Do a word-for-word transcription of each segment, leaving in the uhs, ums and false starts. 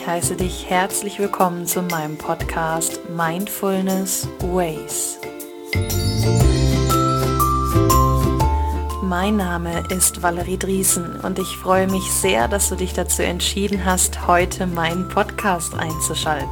heiße dich herzlich willkommen zu meinem Podcast Mindfulness Ways. Mein Name ist Valerie Driesen und ich freue mich sehr, dass du dich dazu entschieden hast, heute meinen Podcast einzuschalten.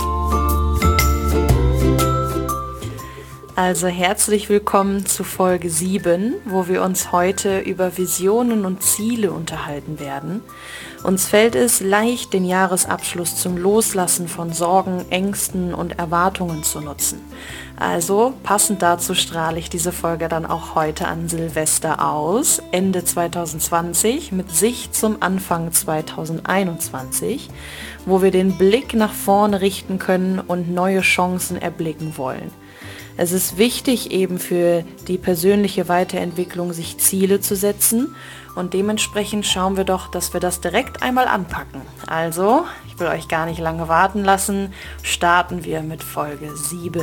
Also herzlich willkommen zu Folge sieben, wo wir uns heute über Visionen und Ziele unterhalten werden. Uns fällt es leicht, den Jahresabschluss zum Loslassen von Sorgen, Ängsten und Erwartungen zu nutzen. Also passend dazu strahle ich diese Folge dann auch heute an Silvester aus, Ende zwanzig zwanzig, mit Sicht zum Anfang zwanzig einundzwanzig, wo wir den Blick nach vorne richten können und neue Chancen erblicken wollen. Es ist wichtig, eben für die persönliche Weiterentwicklung sich Ziele zu setzen und dementsprechend schauen wir doch, dass wir das direkt einmal anpacken. Also, ich will euch gar nicht lange warten lassen, starten wir mit Folge sieben.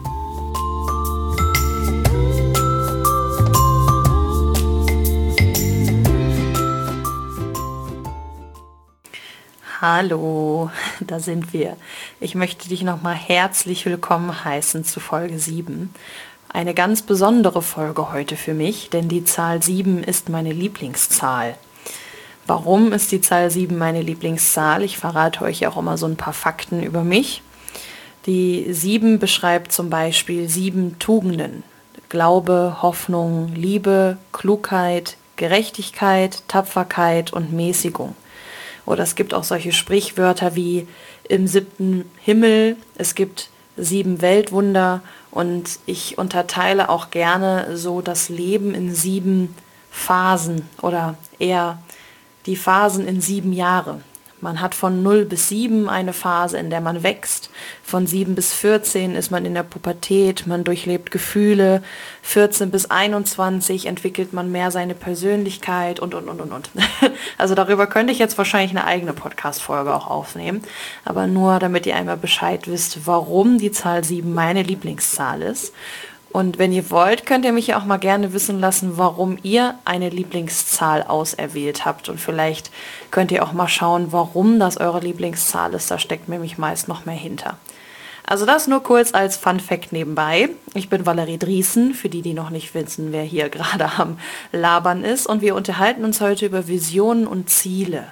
Hallo, da sind wir. Ich möchte dich nochmal herzlich willkommen heißen zu Folge sieben. Eine ganz besondere Folge heute für mich, denn die Zahl sieben ist meine Lieblingszahl. Warum ist die Zahl sieben meine Lieblingszahl? Ich verrate euch auch immer so ein paar Fakten über mich. Die sieben beschreibt zum Beispiel sieben Tugenden. Glaube, Hoffnung, Liebe, Klugheit, Gerechtigkeit, Tapferkeit und Mäßigung. Oder es gibt auch solche Sprichwörter wie im siebten Himmel, es gibt sieben Weltwunder und ich unterteile auch gerne so das Leben in sieben Phasen oder eher die Phasen in sieben Jahre. Man hat von null bis sieben eine Phase, in der man wächst. Von sieben bis vierzehn ist man in der Pubertät, man durchlebt Gefühle. vierzehn bis einundzwanzig entwickelt man mehr seine Persönlichkeit und, und, und, und, und. Also darüber könnte ich jetzt wahrscheinlich eine eigene Podcast-Folge auch aufnehmen. Aber nur, damit ihr einmal Bescheid wisst, warum die Zahl sieben meine Lieblingszahl ist. Und wenn ihr wollt, könnt ihr mich ja auch mal gerne wissen lassen, warum ihr eine Lieblingszahl auserwählt habt. Und vielleicht könnt ihr auch mal schauen, warum das eure Lieblingszahl ist. Da steckt nämlich meist noch mehr hinter. Also das nur kurz als Fun-Fact nebenbei. Ich bin Valerie Driesen, für die, die noch nicht wissen, wer hier gerade am Labern ist. Und wir unterhalten uns heute über Visionen und Ziele.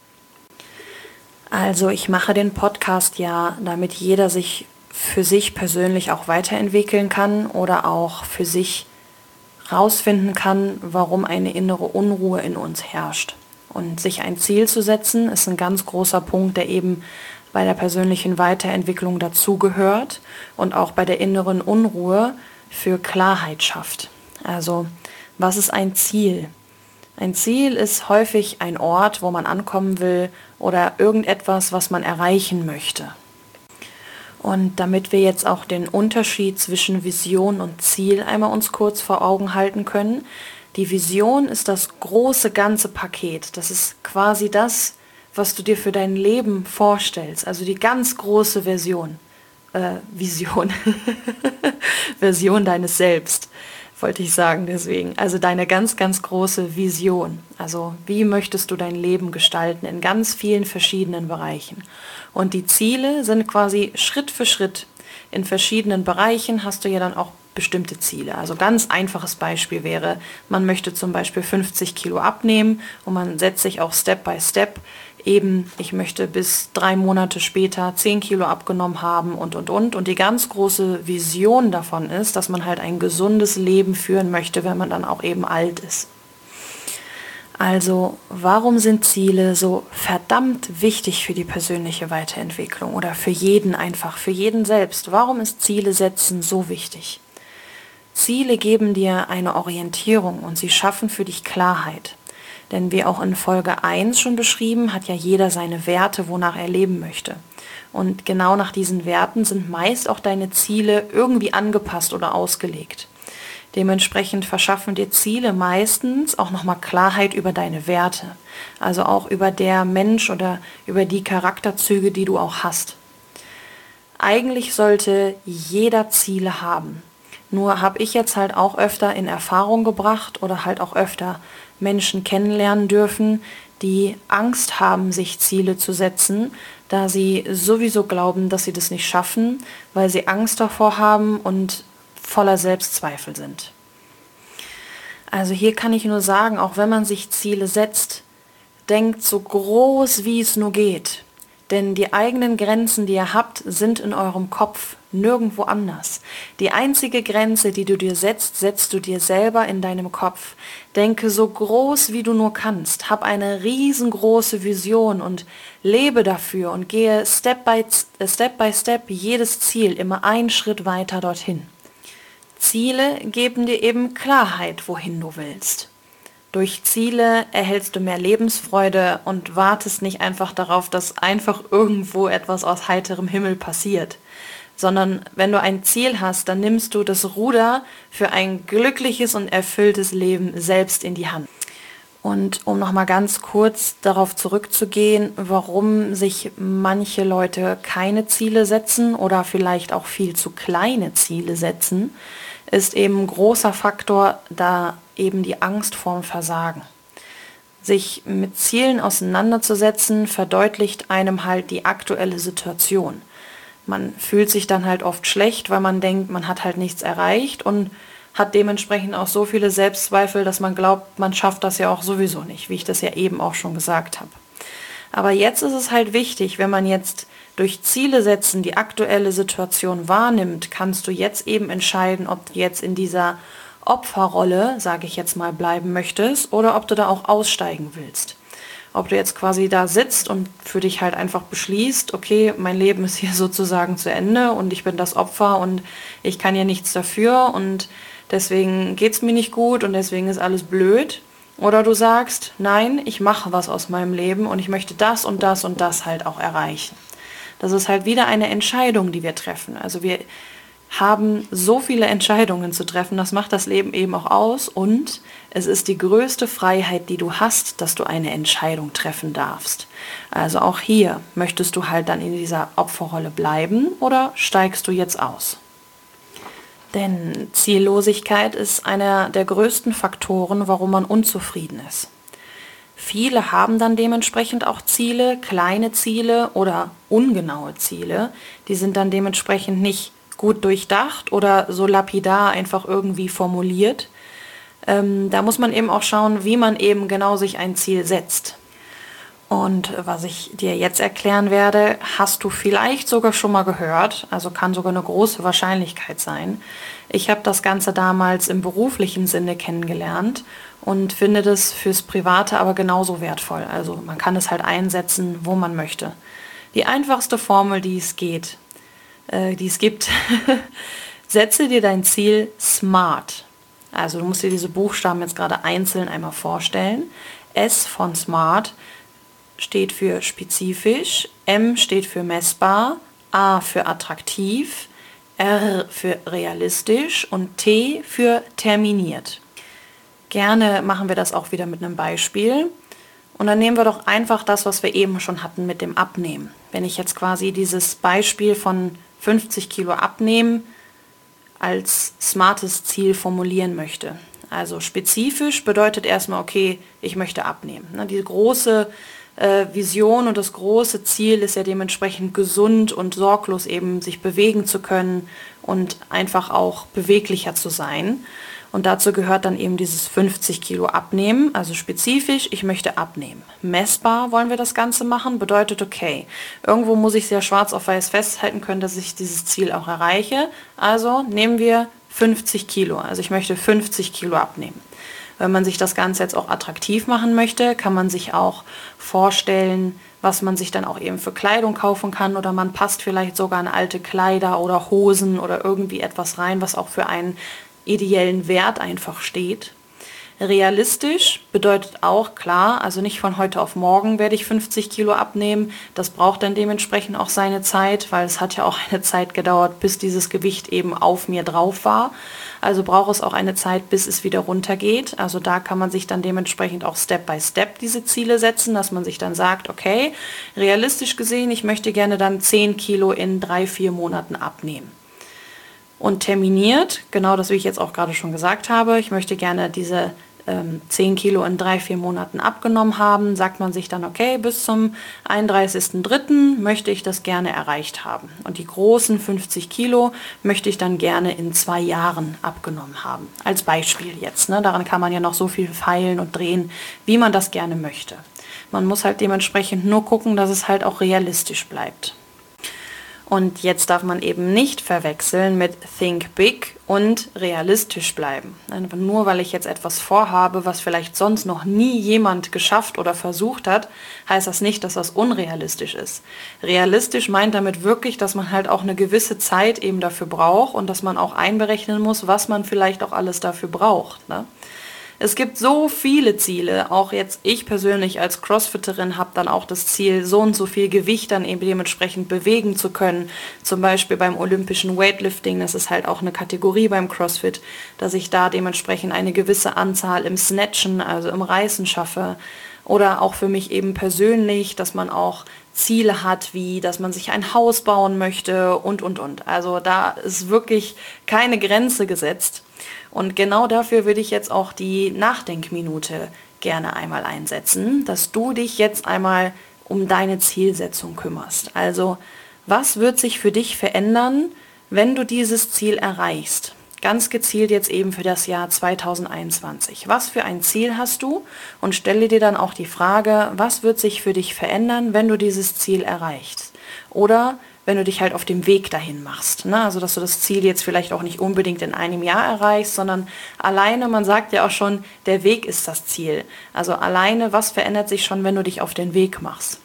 Also ich mache den Podcast ja, damit jeder sich für sich persönlich auch weiterentwickeln kann oder auch für sich rausfinden kann, warum eine innere Unruhe in uns herrscht. Und sich ein Ziel zu setzen, ist ein ganz großer Punkt, der eben bei der persönlichen Weiterentwicklung dazugehört und auch bei der inneren Unruhe für Klarheit schafft. Also, was ist ein Ziel? Ein Ziel ist häufig ein Ort, wo man ankommen will oder irgendetwas, was man erreichen möchte. Und damit wir jetzt auch den Unterschied zwischen Vision und Ziel einmal uns kurz vor Augen halten können. Die Vision ist das große ganze Paket. Das ist quasi das, was du dir für dein Leben vorstellst. Also die ganz große Version. Äh, Vision. Version deines Selbst, wollte ich sagen deswegen. Also deine ganz, ganz große Vision. Also wie möchtest du dein Leben gestalten in ganz vielen verschiedenen Bereichen. Und die Ziele sind quasi Schritt für Schritt. In verschiedenen Bereichen hast du ja dann auch bestimmte Ziele. Also ganz einfaches Beispiel wäre, man möchte zum Beispiel fünfzig Kilo abnehmen und man setzt sich auch Step by Step eben, ich möchte bis drei Monate später zehn Kilo abgenommen haben und, und, und. Und die ganz große Vision davon ist, dass man halt ein gesundes Leben führen möchte, wenn man dann auch eben alt ist. Also, warum sind Ziele so verdammt wichtig für die persönliche Weiterentwicklung oder für jeden einfach, für jeden selbst? Warum ist Ziele setzen so wichtig? Ziele geben dir eine Orientierung und sie schaffen für dich Klarheit. Denn wie auch in Folge eins schon beschrieben, hat ja jeder seine Werte, wonach er leben möchte. Und genau nach diesen Werten sind meist auch deine Ziele irgendwie angepasst oder ausgelegt. Dementsprechend verschaffen dir Ziele meistens auch nochmal Klarheit über deine Werte. Also auch über der Mensch oder über die Charakterzüge, die du auch hast. Eigentlich sollte jeder Ziele haben. Nur habe ich jetzt halt auch öfter in Erfahrung gebracht oder halt auch öfter Menschen kennenlernen dürfen, die Angst haben, sich Ziele zu setzen, da sie sowieso glauben, dass sie das nicht schaffen, weil sie Angst davor haben und voller Selbstzweifel sind. Also hier kann ich nur sagen, auch wenn man sich Ziele setzt, denkt so groß, wie es nur geht. Denn die eigenen Grenzen, die ihr habt, sind in eurem Kopf, nirgendwo anders. Die einzige Grenze, die du dir setzt, setzt du dir selber in deinem Kopf. Denke so groß, wie du nur kannst. Hab eine riesengroße Vision und lebe dafür und gehe Step by Step by Step jedes Ziel immer einen Schritt weiter dorthin. Ziele geben dir eben Klarheit, wohin du willst. Durch Ziele erhältst du mehr Lebensfreude und wartest nicht einfach darauf, dass einfach irgendwo etwas aus heiterem Himmel passiert. Sondern wenn du ein Ziel hast, dann nimmst du das Ruder für ein glückliches und erfülltes Leben selbst in die Hand. Und um nochmal ganz kurz darauf zurückzugehen, warum sich manche Leute keine Ziele setzen oder vielleicht auch viel zu kleine Ziele setzen, ist eben ein großer Faktor, da eben die Angst vorm Versagen. Sich mit Zielen auseinanderzusetzen, verdeutlicht einem halt die aktuelle Situation. Man fühlt sich dann halt oft schlecht, weil man denkt, man hat halt nichts erreicht und hat dementsprechend auch so viele Selbstzweifel, dass man glaubt, man schafft das ja auch sowieso nicht, wie ich das ja eben auch schon gesagt habe. Aber jetzt ist es halt wichtig, wenn man jetzt durch Ziele setzen die aktuelle Situation wahrnimmt, kannst du jetzt eben entscheiden, ob du jetzt in dieser Opferrolle, sage ich jetzt mal, bleiben möchtest oder ob du da auch aussteigen willst. Ob du jetzt quasi da sitzt und für dich halt einfach beschließt, okay, mein Leben ist hier sozusagen zu Ende und ich bin das Opfer und ich kann ja nichts dafür und deswegen geht's mir nicht gut und deswegen ist alles blöd. Oder du sagst, nein, ich mache was aus meinem Leben und ich möchte das und das und das halt auch erreichen. Das ist halt wieder eine Entscheidung, die wir treffen. Also wir haben so viele Entscheidungen zu treffen, das macht das Leben eben auch aus und es ist die größte Freiheit, die du hast, dass du eine Entscheidung treffen darfst. Also auch hier, möchtest du halt dann in dieser Opferrolle bleiben oder steigst du jetzt aus? Denn Ziellosigkeit ist einer der größten Faktoren, warum man unzufrieden ist. Viele haben dann dementsprechend auch Ziele, kleine Ziele oder ungenaue Ziele. Die sind dann dementsprechend nicht gut durchdacht oder so lapidar einfach irgendwie formuliert. Ähm, da muss man eben auch schauen, wie man eben genau sich ein Ziel setzt. Und was ich dir jetzt erklären werde, hast du vielleicht sogar schon mal gehört, also kann sogar eine große Wahrscheinlichkeit sein. Ich habe das Ganze damals im beruflichen Sinne kennengelernt und finde das fürs Private aber genauso wertvoll. Also man kann es halt einsetzen, wo man möchte. Die einfachste Formel, die es geht, äh, die es gibt, setze dir dein Ziel SMART. Also du musst dir diese Buchstaben jetzt gerade einzeln einmal vorstellen. S von SMART steht für spezifisch, M steht für messbar, A für attraktiv, R für realistisch und T für terminiert. Gerne machen wir das auch wieder mit einem Beispiel. Und dann nehmen wir doch einfach das, was wir eben schon hatten mit dem Abnehmen. Wenn ich jetzt quasi dieses Beispiel von fünfzig Kilo abnehmen als smartes Ziel formulieren möchte. Also spezifisch bedeutet erstmal, okay, ich möchte abnehmen. Die große äh, Vision und das große Ziel ist ja dementsprechend gesund und sorglos eben sich bewegen zu können und einfach auch beweglicher zu sein. Und dazu gehört dann eben dieses fünfzig Kilo abnehmen, also spezifisch, ich möchte abnehmen. Messbar wollen wir das Ganze machen, bedeutet, okay, irgendwo muss ich es ja schwarz auf weiß festhalten können, dass ich dieses Ziel auch erreiche. Also nehmen wir fünfzig Kilo, also ich möchte fünfzig Kilo abnehmen. Wenn man sich das Ganze jetzt auch attraktiv machen möchte, kann man sich auch vorstellen, was man sich dann auch eben für Kleidung kaufen kann oder man passt vielleicht sogar in alte Kleider oder Hosen oder irgendwie etwas rein, was auch für einen ideellen Wert einfach steht. Realistisch bedeutet auch, klar, also nicht von heute auf morgen werde ich fünfzig Kilo abnehmen. Das braucht dann dementsprechend auch seine Zeit, weil es hat ja auch eine Zeit gedauert, bis dieses Gewicht eben auf mir drauf war. Also braucht es auch eine Zeit, bis es wieder runtergeht. Also da kann man sich dann dementsprechend auch Step by Step diese Ziele setzen, dass man sich dann sagt, okay, realistisch gesehen, ich möchte gerne dann zehn Kilo in drei, vier Monaten abnehmen. Und terminiert, genau das, wie ich jetzt auch gerade schon gesagt habe, ich möchte gerne diese ähm, zehn Kilo in drei, vier Monaten abgenommen haben, sagt man sich dann, okay, bis zum einunddreißigsten dritten möchte ich das gerne erreicht haben. Und die großen fünfzig Kilo möchte ich dann gerne in zwei Jahren abgenommen haben. Als Beispiel jetzt. Ne? Daran kann man ja noch so viel feilen und drehen, wie man das gerne möchte. Man muss halt dementsprechend nur gucken, dass es halt auch realistisch bleibt. Und jetzt darf man eben nicht verwechseln mit Think Big und realistisch bleiben. Einfach nur, weil ich jetzt etwas vorhabe, was vielleicht sonst noch nie jemand geschafft oder versucht hat, heißt das nicht, dass das unrealistisch ist. Realistisch meint damit wirklich, dass man halt auch eine gewisse Zeit eben dafür braucht und dass man auch einberechnen muss, was man vielleicht auch alles dafür braucht, ne? Es gibt so viele Ziele, auch jetzt ich persönlich als Crossfitterin habe dann auch das Ziel, so und so viel Gewicht dann eben dementsprechend bewegen zu können. Zum Beispiel beim olympischen Weightlifting, das ist halt auch eine Kategorie beim Crossfit, dass ich da dementsprechend eine gewisse Anzahl im Snatchen, also im Reißen schaffe. Oder auch für mich eben persönlich, dass man auch Ziele hat, wie dass man sich ein Haus bauen möchte und, und, und. Also da ist wirklich keine Grenze gesetzt. Und genau dafür würde ich jetzt auch die Nachdenkminute gerne einmal einsetzen, dass du dich jetzt einmal um deine Zielsetzung kümmerst. Also, was wird sich für dich verändern, wenn du dieses Ziel erreichst? Ganz gezielt jetzt eben für das Jahr zweitausendeinundzwanzig. Was für ein Ziel hast du? Und stelle dir dann auch die Frage, was wird sich für dich verändern, wenn du dieses Ziel erreichst? Oder wenn du dich halt auf dem Weg dahin machst. Ne? Also, dass du das Ziel jetzt vielleicht auch nicht unbedingt in einem Jahr erreichst, sondern alleine, man sagt ja auch schon, der Weg ist das Ziel. Also alleine, was verändert sich schon, wenn du dich auf den Weg machst?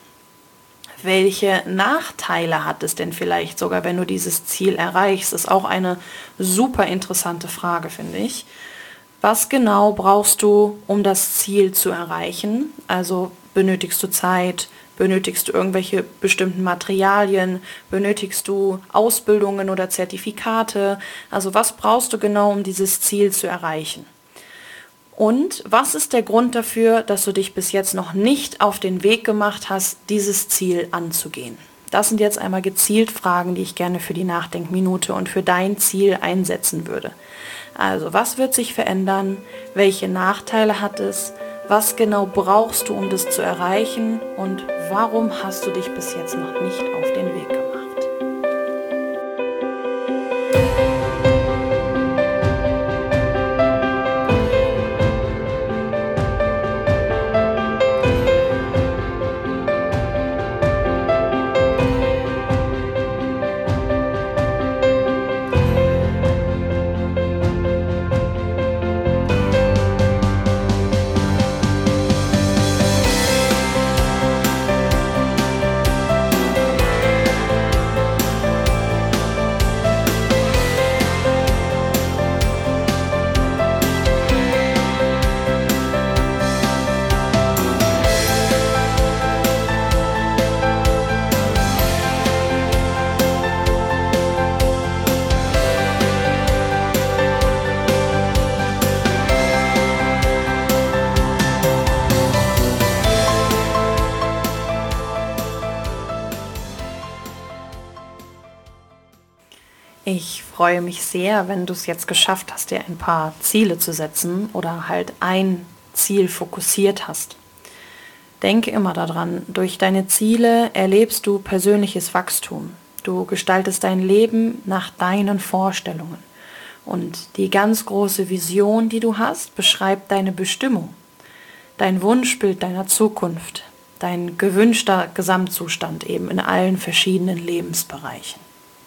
Welche Nachteile hat es denn vielleicht sogar, wenn du dieses Ziel erreichst? Ist auch eine super interessante Frage, finde ich. Was genau brauchst du, um das Ziel zu erreichen? Also benötigst du Zeit? Benötigst du irgendwelche bestimmten Materialien? Benötigst du Ausbildungen oder Zertifikate? Also was brauchst du genau, um dieses Ziel zu erreichen? Und was ist der Grund dafür, dass du dich bis jetzt noch nicht auf den Weg gemacht hast, dieses Ziel anzugehen? Das sind jetzt einmal gezielt Fragen, die ich gerne für die Nachdenkminute und für dein Ziel einsetzen würde. Also, was wird sich verändern? Welche Nachteile hat es? Was genau brauchst du, um das zu erreichen? Und warum hast du dich bis jetzt noch nicht auf den Weg gemacht? Ich freue mich sehr, wenn du es jetzt geschafft hast, dir ein paar Ziele zu setzen oder halt ein Ziel fokussiert hast. Denke immer daran, durch deine Ziele erlebst du persönliches Wachstum. Du gestaltest dein Leben nach deinen Vorstellungen. Und die ganz große Vision, die du hast, beschreibt deine Bestimmung, dein Wunschbild deiner Zukunft, dein gewünschter Gesamtzustand eben in allen verschiedenen Lebensbereichen.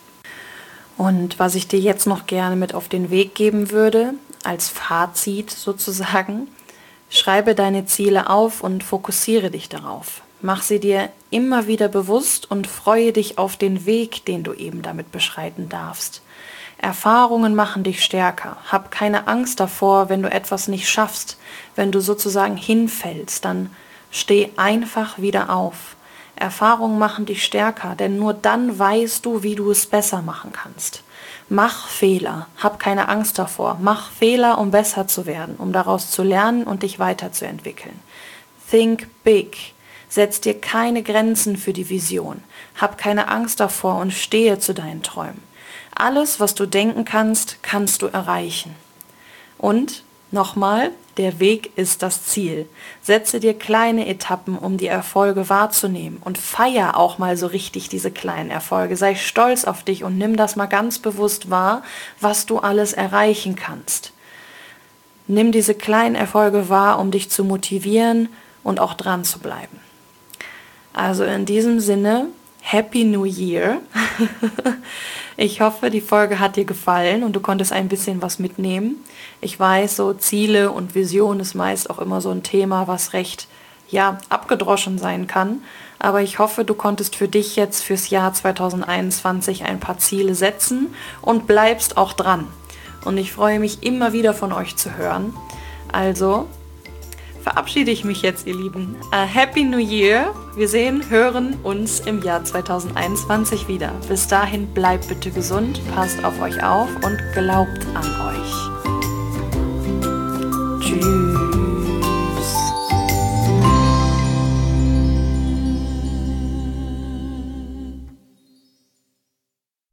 Und was ich dir jetzt noch gerne mit auf den Weg geben würde, als Fazit sozusagen, schreibe deine Ziele auf und fokussiere dich darauf. Mach sie dir immer wieder bewusst und freue dich auf den Weg, den du eben damit beschreiten darfst. Erfahrungen machen dich stärker. Hab keine Angst davor, wenn du etwas nicht schaffst, wenn du sozusagen hinfällst, dann steh einfach wieder auf. Erfahrungen machen dich stärker, denn nur dann weißt du, wie du es besser machen kannst. Mach Fehler, hab keine Angst davor. Mach Fehler, um besser zu werden, um daraus zu lernen und dich weiterzuentwickeln. Think big. Setz dir keine Grenzen für die Vision. Hab keine Angst davor und stehe zu deinen Träumen. Alles, was du denken kannst, kannst du erreichen. Und Nochmal, der Weg ist das Ziel. Setze dir kleine Etappen, um die Erfolge wahrzunehmen und feier auch mal so richtig diese kleinen Erfolge. Sei stolz auf dich und nimm das mal ganz bewusst wahr, was du alles erreichen kannst. Nimm diese kleinen Erfolge wahr, um dich zu motivieren und auch dran zu bleiben. Also in diesem Sinne, Happy New Year! Ich hoffe, die Folge hat dir gefallen und du konntest ein bisschen was mitnehmen. Ich weiß, so Ziele und Vision ist meist auch immer so ein Thema, was recht, ja, abgedroschen sein kann. Aber ich hoffe, du konntest für dich jetzt fürs Jahr zwanzig einundzwanzig ein paar Ziele setzen und bleibst auch dran. Und ich freue mich immer wieder von euch zu hören. Also verabschiede ich mich jetzt, ihr Lieben. A Happy New Year. Wir sehen, hören uns im Jahr zwanzig einundzwanzig wieder. Bis dahin bleibt bitte gesund, passt auf euch auf und glaubt an euch.